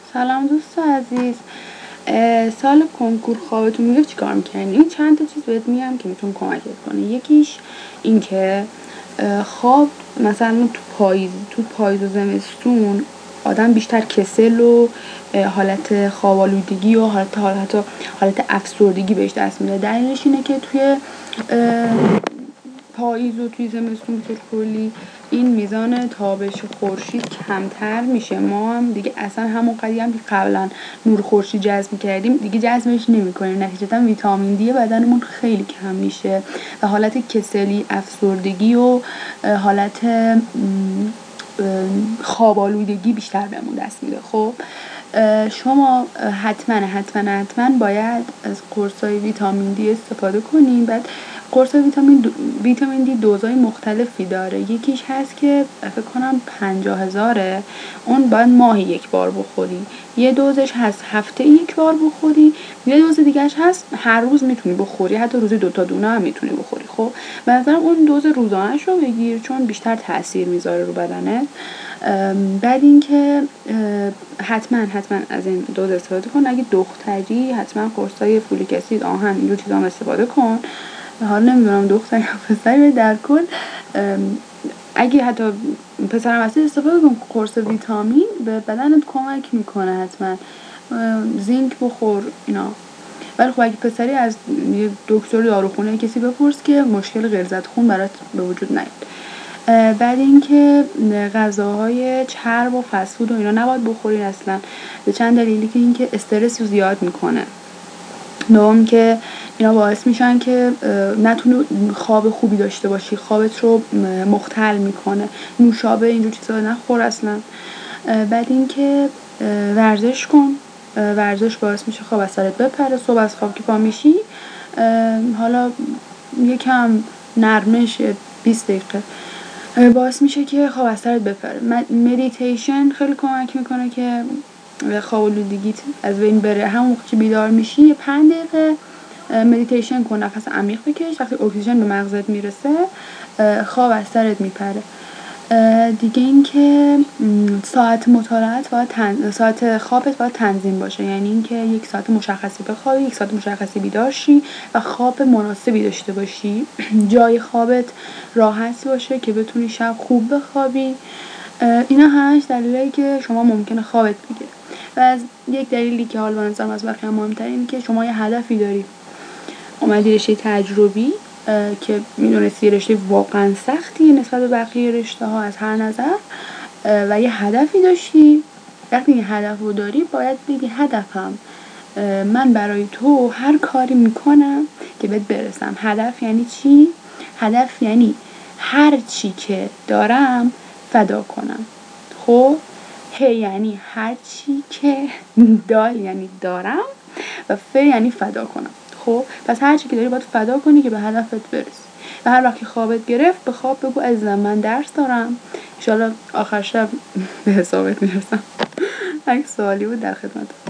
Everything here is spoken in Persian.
سلام دوست عزیز. سال کنکور خوابتون میگفت چیکار میکنین؟ این چند تا چیز بهت میگم که میتون کمکت کنه. یکیش این که خواب مثلا تو پاییز و زمستون آدم بیشتر کسل و حالت خواب آلودگی و حالت افسردگی بهش دست میده. دلیلش اینه که توی پاییز و توی زمستون به طور کلی این میزان تابش خورشید کمتر میشه. ما هم دیگه اصلا همون قدری هم که قبلا نور خورشید جذب می‌کردیم دیگه جذبش نمی‌کنیم، نتیجتا ویتامین دی بدنمون خیلی کم میشه و حالت کسلی، افسردگی و حالت خواب آلودگی بیشتر بهمون دست میده. خب شما حتما باید از قرصای ویتامین دی استفاده کنین. بعد قرص ویتامین دی دوزای مختلفی داره. یکیش هست که فکر کنم 50,000، اون باید ماهی یک بار بخوری. یه دوزش هست هفته یک بار بخوری. یه دوز دیگهش هست هر روز میتونی بخوری، حتی روزی 2 تا دونه هم میتونی بخوری. خب مثلا اون دوز روزانه‌ش رو بگیر چون بیشتر تاثیر میذاره رو بدنت. بعد اینکه حتما از این دوز استفاده کن. اگه دختری حتما قرصای فولیک اسید، آهن، اینجور چیزا هم استفاده کن. حالا نمیدونم دختری یا پسری، در کل اگه حتی پسرم هستی استفاده کن. قرص ویتامین به بدنت کمک میکنه. حتما زینک بخور اینا. ولی خب اگه پسری از یه دکتر داروخونه کسی بپرس که مشکل غلظت خون برات به وجود نیاد. بعد اینکه غذاهای چرب و فست فود و اینا نباید بخورید اصلا، به چند دلیلی که اینکه استرس رو زیاد میکنه. دوم که اینا باعث میشن که نتونی خواب خوبی داشته باشی، خوابت رو مختل میکنه. نوشابه اینجور چیزا نخور اصلا. بعد اینکه ورزش کن. ورزش باعث میشه خواب از سرت بپره. صبح از خواب که پا میشی حالا یکم نرمش 20 دقیقه باعث میشه که خواب از سرت بپره. مدیتیشن خیلی کمک میکنه که خواب آلودگیت از بین بره. همون موقع که بیدار میشی 5 دقیقه مدیتیشن کن، نفس عمیق بکش. وقتی اکسیژن به مغزت میرسه خواب از سرت میپره. دیگه این که ساعت خوابت باید تنظیم باشه، یعنی اینکه 1 ساعت مشخصی بخوابی، 1 ساعت مشخصی بیدار شی و خواب مناسبی داشته باشی. جای خوابت راحت باشه که بتونی شب خوب بخوابی. اینا همش دلیلی که شما ممکنه خوابت بگیره. و از یک دلیلی که حال بنظرم از بقیه مهمتر اینه که شما یه هدفی داری، اومدی رشته تجربی که میدونستی رشته واقعا سختی نسبت به بقیه رشته ها از هر نظر و یه هدفی داشتی. وقتی یه هدف رو داری باید بگی هدفم من برای تو هر کاری میکنم که بهت برسم. هدف یعنی چی؟ هدف یعنی هر چی که دارم فدا کنم. خب یعنی هر چی که دال یعنی دارم و یعنی فدا کنم. خب پس هر چی که داری باید فدا کنی که به هدفت برسی. و هر وقت که خوابت گرفت به خواب بگو عزیزم من درس دارم، ان شاءالله آخر شب به حسابت میرسم. اگه سوالی بود در خدمتم.